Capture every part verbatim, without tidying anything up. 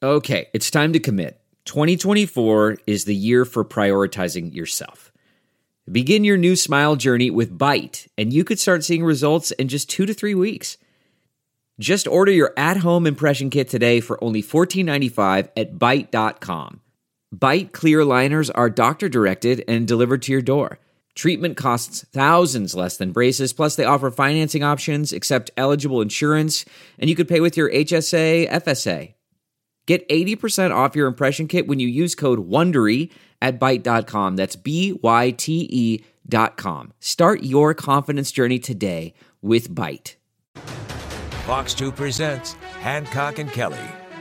Okay, it's time to commit. twenty twenty-four is the year for prioritizing yourself. Begin your new smile journey with Byte, and you could start seeing results in just two to three weeks. Just order your at-home impression kit today for only fourteen ninety-five at byte dot com. Byte clear aligners are doctor-directed and delivered to your door. Treatment costs thousands less than braces, plus they offer financing options, accept eligible insurance, and you could pay with your H S A, F S A. Get eighty percent off your impression kit when you use code WONDERY at byte dot com. That's B Y T E dot com. Start your confidence journey today with Byte. Fox two presents Hancock and Kelly.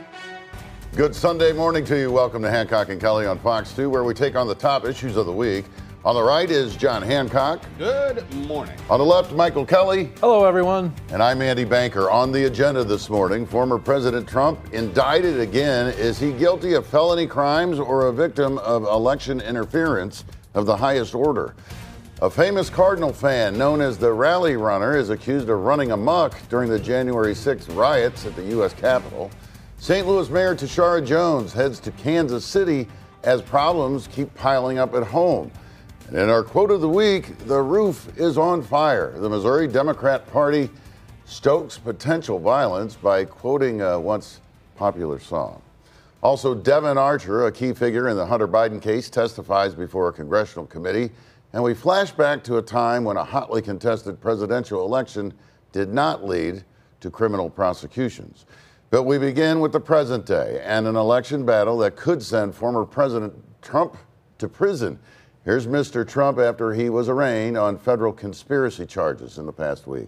Good Sunday morning to you. Welcome to Hancock and Kelly on Fox two, where we take on the top issues of the week. On the right is John Hancock. Good morning. On the left, Michael Kelly. Hello, everyone. And I'm Andy Banker. On the agenda this morning, former President Trump indicted again. Is he guilty of felony crimes or a victim of election interference of the highest order? A famous Cardinal fan known as the Rally Runner is accused of running amok during the January sixth riots at the U S Capitol. Saint Louis Mayor Tashara Jones heads to Kansas City as problems keep piling up at home. And in our quote of the week, the roof is on fire. The Missouri Democrat Party stokes potential violence by quoting a once popular song. Also, Devin Archer, a key figure in the Hunter Biden case, testifies before a congressional committee. And we flash back to a time when a hotly contested presidential election did not lead to criminal prosecutions. But we begin with the present day and an election battle that could send former President Trump to prison. Here's Mister Trump after he was arraigned on federal conspiracy charges in the past week.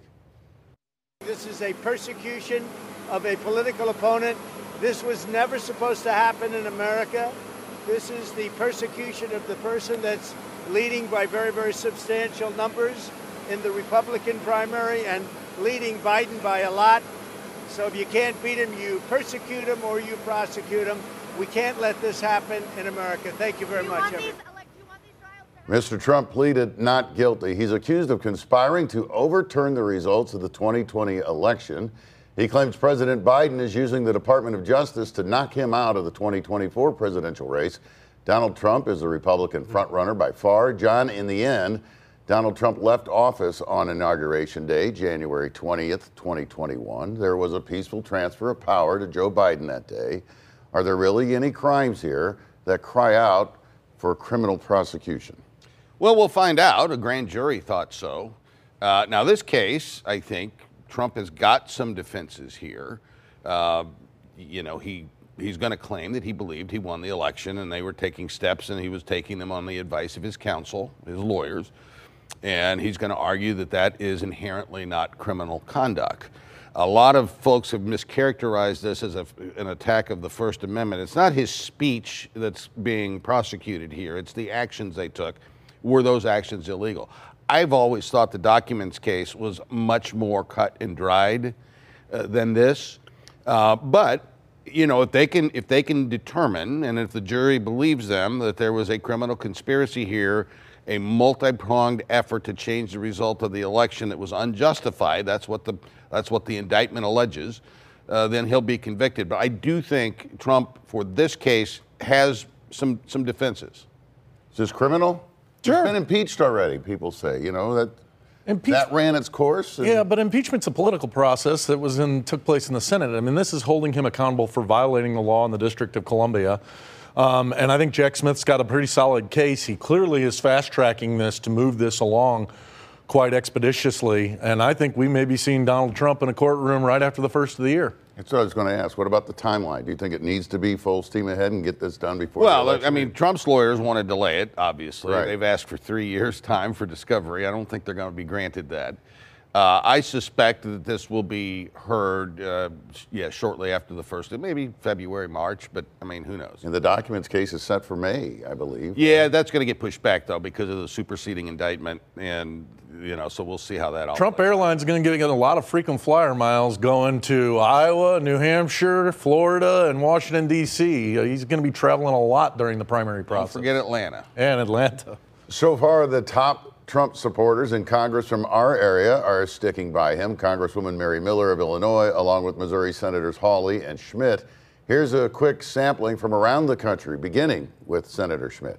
This is a persecution of a political opponent. This was never supposed to happen in America. This is the persecution of the person that's leading by very, very substantial numbers in the Republican primary and leading Biden by a lot. So if you can't beat him, you persecute him or you prosecute him. We can't let this happen in America. Thank you very much, everyone. Mister Trump pleaded not guilty. He's accused of conspiring to overturn the results of the twenty twenty election. He claims President Biden is using the Department of Justice to knock him out of the twenty twenty-four presidential race. Donald Trump is the Republican frontrunner by far. John, in the end, Donald Trump left office on Inauguration Day, January twentieth, twenty twenty-one. There was a peaceful transfer of power to Joe Biden that day. Are there really any crimes here that cry out for criminal prosecution? Well, we'll find out. A grand jury thought so. Uh, now, this case, I think Trump has got some defenses here. Uh, you know, he he's going to claim that he believed he won the election and they were taking steps and he was taking them on the advice of his counsel, his lawyers. And he's going to argue that that is inherently not criminal conduct. A lot of folks have mischaracterized this as a, an attack of the First Amendment. It's not his speech that's being prosecuted here. It's the actions they took. Were those actions illegal? I've always thought the documents case was much more cut and dried uh, than this. Uh, but, you know, if they can if they can determine, and if the jury believes them, that there was a criminal conspiracy here, a multi-pronged effort to change the result of the election that was unjustified, that's what the that's what the indictment alleges, uh, then he'll be convicted. But I do think Trump, for this case, has some some defenses. Is this criminal? Sure. It's been impeached already, people say. You know, that Impeach- that ran its course. Yeah, but impeachment's a political process that was in took place in the Senate. I mean, this is holding him accountable for violating the law in the District of Columbia. Um, and I think Jack Smith's got a pretty solid case. He clearly is fast-tracking this to move this along quite expeditiously. And I think we may be seeing Donald Trump in a courtroom right after the first of the year. That's what I was going to ask. What about the timeline? Do you think it needs to be full steam ahead and get this done before Well, the election? I mean, Trump's lawyers want to delay it, obviously. Right. They've asked for three years' time for discovery. I don't think they're going to be granted that. Uh, I suspect that this will be heard, uh, yeah, shortly after the first, maybe February, March, but, I mean, who knows? And the documents case is set for May, I believe. Yeah, that's going to get pushed back, though, because of the superseding indictment, and, you know, so we'll see how that all Trump plays. Airlines is going to get a lot of frequent flyer miles going to Iowa, New Hampshire, Florida, and Washington, D C He's going to be traveling a lot during the primary process. Don't forget Atlanta. And Atlanta. So far, the top Trump supporters in Congress from our area are sticking by him. Congresswoman Mary Miller of Illinois, along with Missouri Senators Hawley and Schmidt. Here's a quick sampling from around the country, beginning with Senator Schmidt.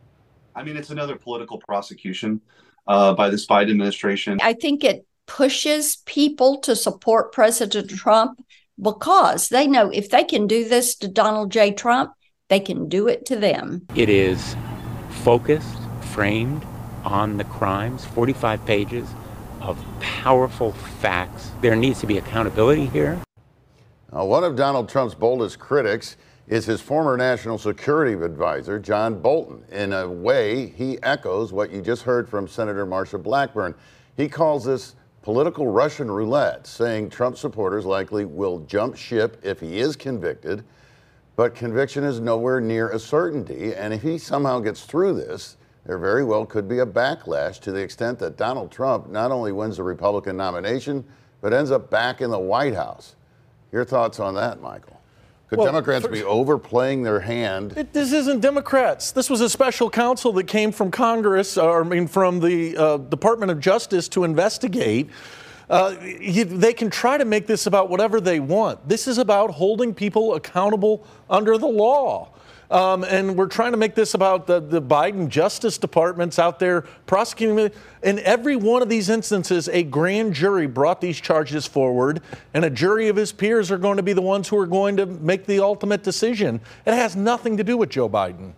I mean, it's another political prosecution uh, by this Biden administration. I think it pushes people to support President Trump because they know if they can do this to Donald J. Trump, they can do it to them. It is focused, framed on the crimes, forty-five pages of powerful facts. There needs to be accountability here. Now, one of Donald Trump's boldest critics is his former national security advisor, John Bolton. In a way, he echoes what you just heard from Senator Marsha Blackburn. He calls this political Russian roulette, saying Trump supporters likely will jump ship if he is convicted, but conviction is nowhere near a certainty. And if he somehow gets through this, there very well could be a backlash to the extent that Donald Trump not only wins the Republican nomination, but ends up back in the White House. Your thoughts on that, Michael? Could well, Democrats first, be overplaying their hand? It, this isn't Democrats. This was a special counsel that came from Congress, or I mean from the uh, Department of Justice to investigate. Uh, you, they can try to make this about whatever they want. This is about holding people accountable under the law. Um, and we're trying to make this about the, the Biden Justice Department's out there prosecuting. In every one of these instances, a grand jury brought these charges forward, and a jury of his peers are going to be the ones who are going to make the ultimate decision. It has nothing to do with Joe Biden.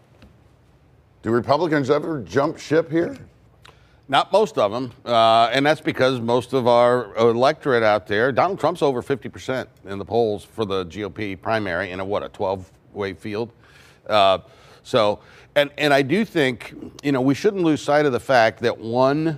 Do Republicans ever jump ship here? Not most of them, uh, and that's because most of our electorate out there, Donald Trump's over fifty percent in the polls for the G O P primary in a, what, a twelve-way field? Uh, so, and, and I do think, you know, we shouldn't lose sight of the fact that one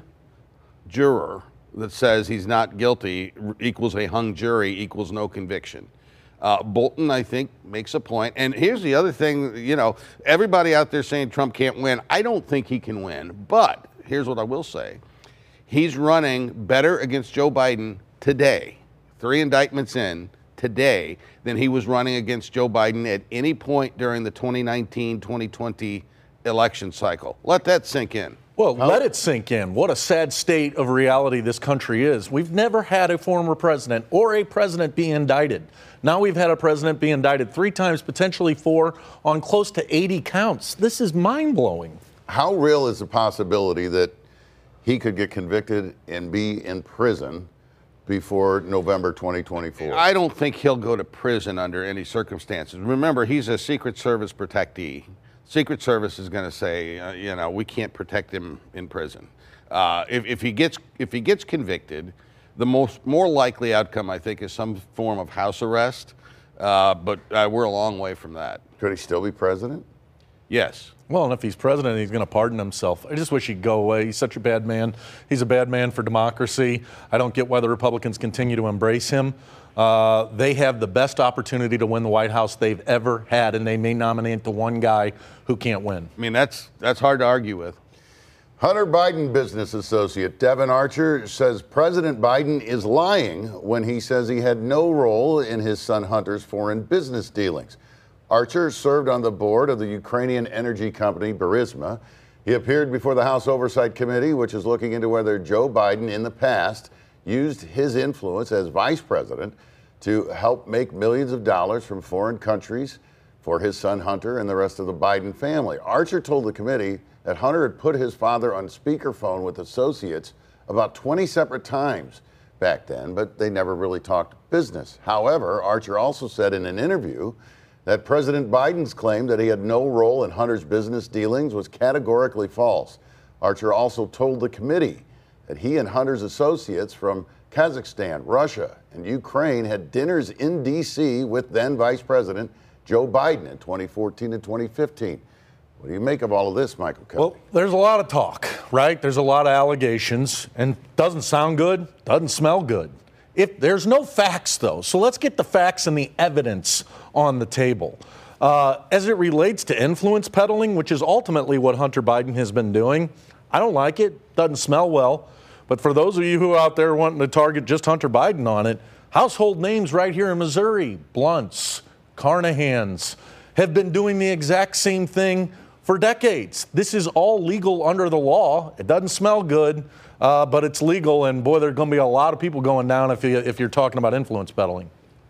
juror that says he's not guilty equals a hung jury equals no conviction. Uh, Bolton, I think, makes a point. And here's the other thing, you know, everybody out there saying Trump can't win. I don't think he can win. But here's what I will say. He's running better against Joe Biden today, three indictments in, today than he was running against Joe Biden at any point during the twenty nineteen twenty twenty election cycle. Let that sink in. Well, let it sink in. What a sad state of reality this country is. We've never had a former president or a president be indicted. Now we've had a president be indicted three times, potentially four, on close to eighty counts. This is mind-blowing. How real is the possibility that he could get convicted and be in prison before November twenty twenty-four? I don't think he'll go to prison under any circumstances. Remember, he's a Secret Service protectee. Secret Service is going to say, uh, you know, we can't protect him in prison. Uh, if, if he gets if he gets convicted, the most more likely outcome, I think, is some form of house arrest. Uh, but uh, we're a long way from that. Could he still be president? Yes. Well, and if he's president, he's going to pardon himself. I just wish he'd go away. He's such a bad man. He's a bad man for democracy. I don't get why the Republicans continue to embrace him. Uh, they have the best opportunity to win the White House they've ever had, and they may nominate the one guy who can't win. I mean, that's that's hard to argue with. Hunter Biden business associate Devin Archer says President Biden is lying when he says he had no role in his son Hunter's foreign business dealings. Archer served on the board of the Ukrainian energy company Burisma. He appeared before the House Oversight Committee, which is looking into whether Joe Biden in the past used his influence as vice president to help make millions of dollars from foreign countries for his son Hunter and the rest of the Biden family. Archer told the committee that Hunter had put his father on speakerphone with associates about twenty separate times back then, but they never really talked business. However, Archer also said in an interview that President Biden's claim that he had no role in Hunter's business dealings was categorically false. Archer also told the committee that he and Hunter's associates from Kazakhstan, Russia, and Ukraine had dinners in D C with then Vice President Joe Biden in twenty fourteen and twenty fifteen. What do you make of all of this, Michael Kelly? Well, there's a lot of talk, right? There's a lot of allegations, and doesn't sound good, doesn't smell good. If there's no facts, though, so let's get the facts and the evidence on the table. Uh, as it relates to influence peddling, which is ultimately what Hunter Biden has been doing, I don't like it. Doesn't smell well. But for those of you who are out there wanting to target just Hunter Biden on it, household names right here in Missouri, Blunts, Carnahans, have been doing the exact same thing for decades. This is all legal under the law. It doesn't smell good. Uh, but it's legal, and boy, there's going to be a lot of people going down if, you, if you're talking about influence peddling.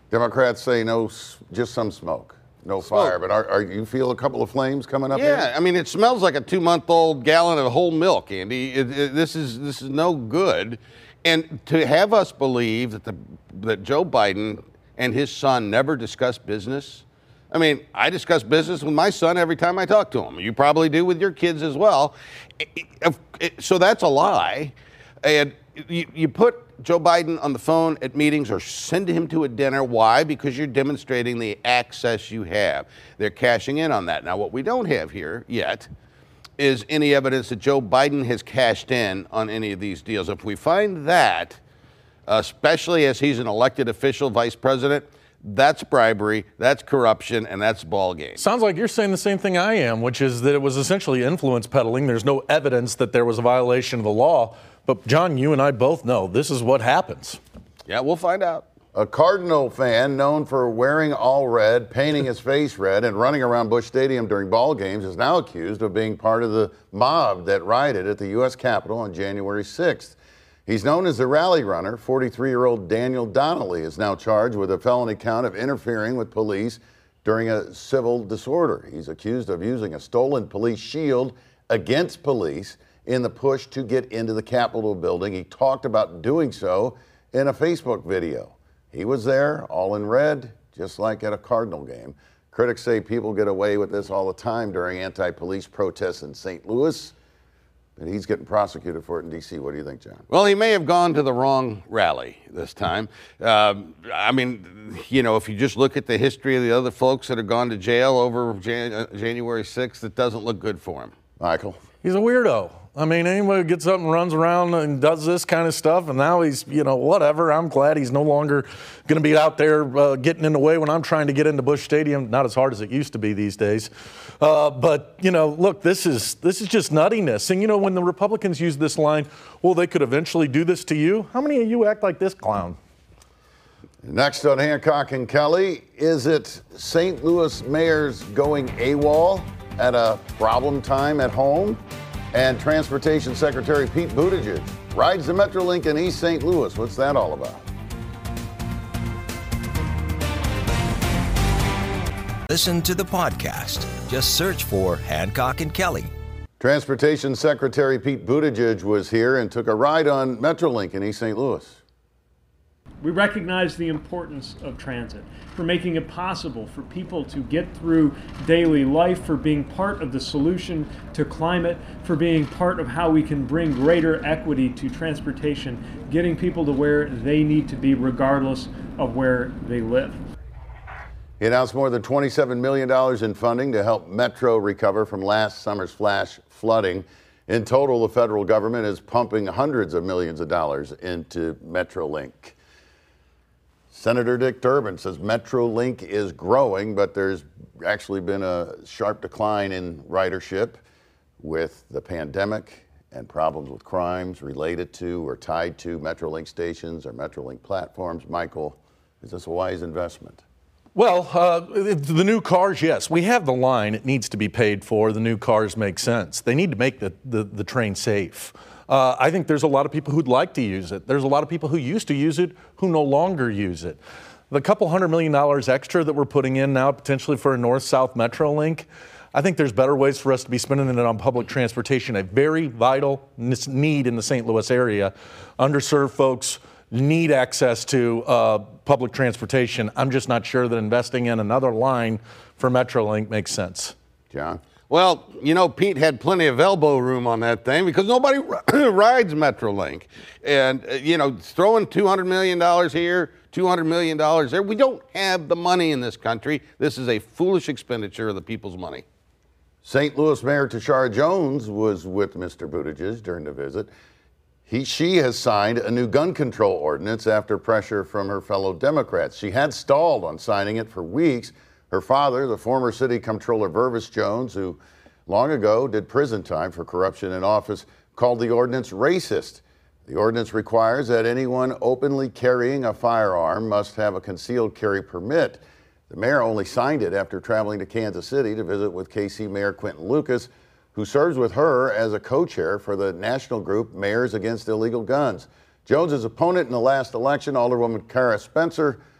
Democrats say no, just some smoke, no Smoke. fire. But are, are you feel a couple of flames coming up? Yeah, here? I mean, it smells like a two-month-old gallon of whole milk, Andy. It, it, this is this is no good. And to have us believe that the that Joe Biden and his son never discuss business. I mean, I discuss business with my son every time I talk to him. You probably do with your kids as well. It, it, it, so that's a lie. And you, you put Joe Biden on the phone at meetings or send him to a dinner. Why? Because you're demonstrating the access you have. They're cashing in on that. Now, what we don't have here yet is any evidence that Joe Biden has cashed in on any of these deals. If we find that, especially as he's an elected official vice president, that's bribery, that's corruption, and that's ball game. Sounds like you're saying the same thing I am, which is that it was essentially influence peddling. There's no evidence that there was a violation of the law. But, John, you and I both know this is what happens. Yeah, we'll find out. A Cardinal fan known for wearing all red, painting his face red, and running around Busch Stadium during ball games is now accused of being part of the mob that rioted at the U S Capitol on January sixth. He's known as the rally runner. forty-three-year-old Daniel Donnelly is now charged with a felony count of interfering with police during a civil disorder. He's accused of using a stolen police shield against police in the push to get into the Capitol building. He talked about doing so in a Facebook video. He was there, all in red, just like at a Cardinal game. Critics say people get away with this all the time during anti-police protests in Saint Louis. And he's getting prosecuted for it in D C. What do you think, John? Well, he may have gone to the wrong rally this time. Um, I mean, you know, if you just look at the history of the other folks that have gone to jail over Jan- uh, January sixth, it doesn't look good for him. Michael? He's a weirdo. I mean, anybody who gets up and runs around and does this kind of stuff, and now he's, you know, whatever. I'm glad he's no longer going to be out there uh, getting in the way when I'm trying to get into Busch Stadium. Not as hard as it used to be these days. Uh, but, you know, look, this is this is just nuttiness. And, you know, when the Republicans use this line, well, they could eventually do this to you. How many of you act like this clown? Next on Hancock and Kelly, is it Saint Louis mayors going AWOL at a problem time at home? And Transportation Secretary Pete Buttigieg rides the Metrolink in East Saint Louis. What's that all about? Listen to the podcast. Just search for Hancock and Kelly. Transportation Secretary Pete Buttigieg was here and took a ride on Metrolink in East Saint Louis. We recognize the importance of transit, for making it possible for people to get through daily life, for being part of the solution to climate, for being part of how we can bring greater equity to transportation, getting people to where they need to be regardless of where they live. He announced more than twenty-seven million dollars in funding to help Metro recover from last summer's flash flooding. In total, the federal government is pumping hundreds of millions of dollars into Metrolink. Senator Dick Durbin says Metrolink is growing, but there's actually been a sharp decline in ridership with the pandemic and problems with crimes related to or tied to Metrolink stations or Metrolink platforms. Michael, is this a wise investment? Well, uh, the new cars, yes. We have the line. It needs to be paid for. The new cars make sense. They need to make the, the, the train safe. Uh, I think there's a lot of people who'd like to use it. There's a lot of people who used to use it who no longer use it. The couple hundred million dollars extra that we're putting in now potentially for a north-south Metrolink, I think there's better ways for us to be spending it on public transportation, a very vital need in the Saint Louis area. Underserved folks need access to uh, public transportation. I'm just not sure that investing in another line for Metrolink makes sense. John? Well, you know, Pete had plenty of elbow room on that thing because nobody rides Metrolink. And, uh, you know, throwing two hundred million dollars here, two hundred million dollars there, we don't have the money in this country. This is a foolish expenditure of the people's money. Saint Louis Mayor Tishaura Jones was with Mister Buttigieg during the visit. He, she has signed a new gun control ordinance after pressure from her fellow Democrats. She had stalled on signing it for weeks. Her father, the former city comptroller Vervis Jones, who long ago did prison time for corruption in office, called the ordinance racist. The ordinance requires that anyone openly carrying a firearm must have a concealed carry permit. The mayor only signed it after traveling to Kansas City to visit with K C Mayor Quinton Lucas, who serves with her as a co-chair for the national group Mayors Against Illegal Guns. Jones's opponent in the last election, Alderwoman Cara Spencer,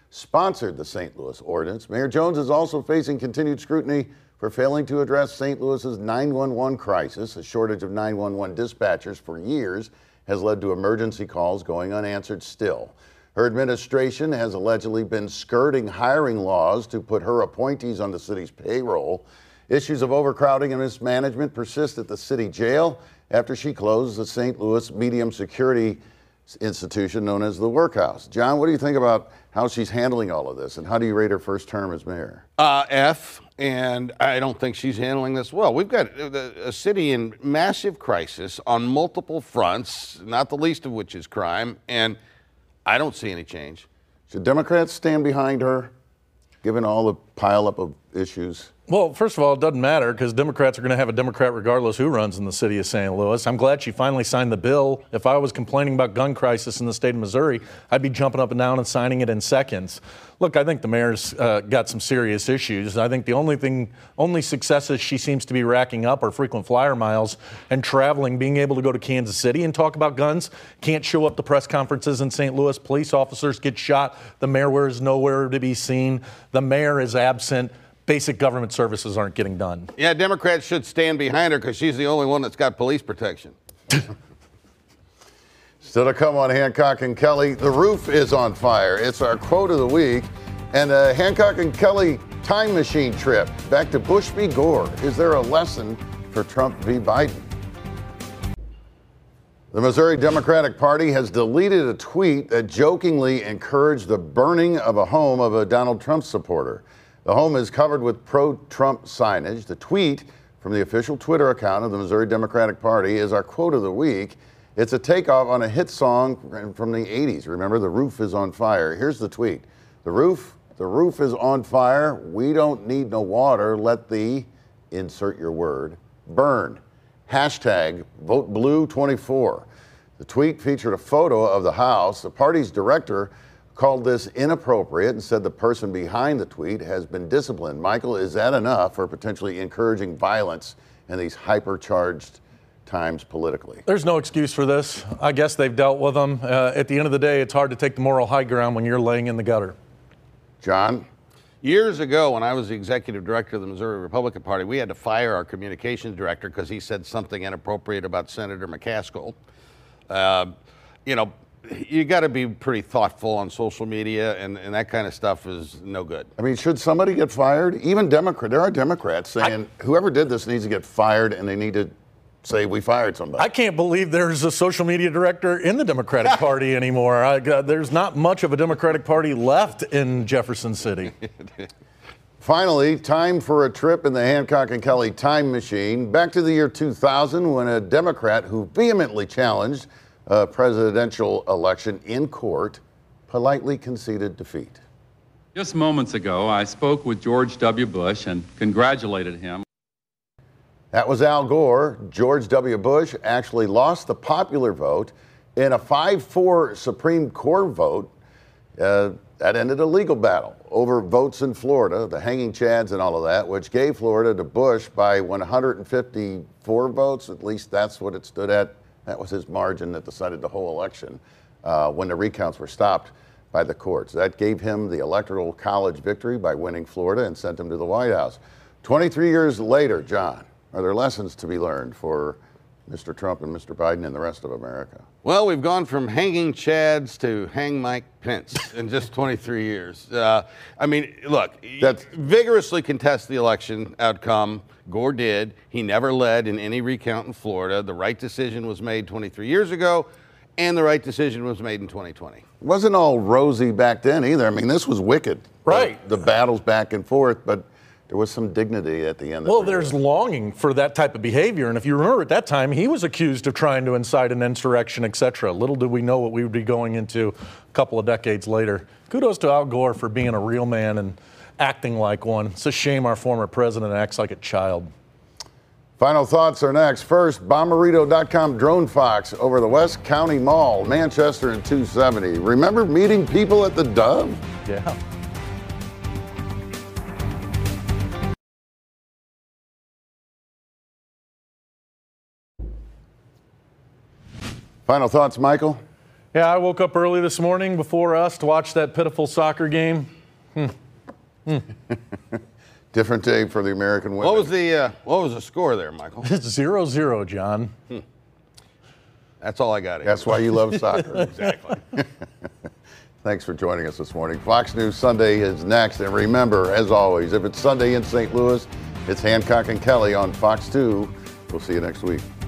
sponsored the Saint Louis ordinance. Mayor Jones is also facing continued scrutiny for failing to address Saint Louis's nine one one crisis. A shortage of nine one one dispatchers for years has led to emergency calls going unanswered still. Her administration has allegedly been skirting hiring laws to put her appointees on the city's payroll. Issues of overcrowding and mismanagement persist at the city jail after she closed the Saint Louis medium security institution known as the Workhouse. John, what do you think about how she's handling all of this, and how do you rate her first term as mayor? Uh, F, and I don't think she's handling this well. We've got a city in massive crisis on multiple fronts, not the least of which is crime, and I don't see any change. Should Democrats stand behind her, given all the pileup of issues? Well, first of all, it doesn't matter because Democrats are going to have a Democrat regardless who runs in the city of Saint Louis. I'm glad she finally signed the bill. If I was complaining about gun crisis in the state of Missouri, I'd be jumping up and down and signing it in seconds. Look, I think the mayor's uh, got some serious issues. I think the only thing, only successes she seems to be racking up are frequent flyer miles and traveling, being able to go to Kansas City and talk about guns. Can't show up to press conferences in Saint Louis. Police officers get shot. The mayor is nowhere to be seen. The mayor is absent. Basic government services aren't getting done. Yeah, Democrats should stand behind her because she's the only one that's got police protection. Still to come on Hancock and Kelly, the roof is on fire. It's our quote of the week. And a Hancock and Kelly time machine trip back to Bush v. Gore. Is there a lesson for Trump v. Biden? The Missouri Democratic Party has deleted a tweet that jokingly encouraged the burning of a home of a Donald Trump supporter. The home is covered with pro-Trump signage. The tweet from the official Twitter account of the Missouri Democratic Party is our quote of the week. It's a takeoff on a hit song from the eighties. Remember, the roof is on fire. Here's the tweet. The roof, the roof is on fire. We don't need no water. Let the, insert your word, burn. Hashtag vote blue twenty-four. The tweet featured a photo of the house. The party's director called this inappropriate and said the person behind the tweet has been disciplined. Michael, is that enough for potentially encouraging violence in these hypercharged times politically? There's no excuse for this. I guess they've dealt with them. Uh, at the end of the day, it's hard to take the moral high ground when you're laying in the gutter. John? Years ago, when I was the executive director of the Missouri Republican Party, we had to fire our communications director because he said something inappropriate about Senator McCaskill. Uh, you know, you got to be pretty thoughtful on social media, and, and that kind of stuff is no good. I mean, should somebody get fired? Even Democrat, there are Democrats saying I, whoever did this needs to get fired, and they need to say we fired somebody. I can't believe there's a social media director in the Democratic Party anymore. I, uh, there's not much of a Democratic Party left in Jefferson City. Finally, time for a trip in the Hancock and Kelly time machine back to the year two thousand, when a Democrat who vehemently challenged a presidential election in court politely conceded defeat. Just moments ago, I spoke with George W. Bush and congratulated him. That was Al Gore. George W. Bush actually lost the popular vote in a five four Supreme Court vote. Uh, that ended a legal battle over votes in Florida, the hanging chads and all of that, which gave Florida to Bush by one hundred fifty-four votes. At least that's what it stood at. That was his margin that decided the whole election uh, when the recounts were stopped by the courts. That gave him the Electoral College victory by winning Florida and sent him to the White House. twenty-three years later, John, are there lessons to be learned for Mister Trump and Mister Biden and the rest of America? Well, we've gone from hanging chads to hang Mike Pence in just twenty-three years. Uh, I mean, look, That's, vigorously contest the election outcome. Gore did. He never led in any recount in Florida. The right decision was made twenty-three years ago, and the right decision was made in twenty twenty. It wasn't all rosy back then either. I mean, this was wicked. Right. The, the battles back and forth, but there was some dignity at the end. Well, there's longing for that type of behavior. And if you remember at that time, he was accused of trying to incite an insurrection, et cetera. Little did we know what we would be going into a couple of decades later. Kudos to Al Gore for being a real man and acting like one. It's a shame our former president acts like a child. Final thoughts are next. First, Bommarito dot com drone fox over the West County Mall, Manchester in two seventy. Remember meeting people at the Dove? Yeah. Final thoughts, Michael? Yeah, I woke up early this morning before us to watch that pitiful soccer game. Hmm. Hmm. Different day for the American women. What was the uh, what was the score there, Michael? It's zero zero, John. Hmm. That's all I got. That's why you love soccer. Exactly. Thanks for joining us this morning. Fox News Sunday is next. And remember, as always, if it's Sunday in Saint Louis, it's Hancock and Kelly on Fox two. We'll see you next week.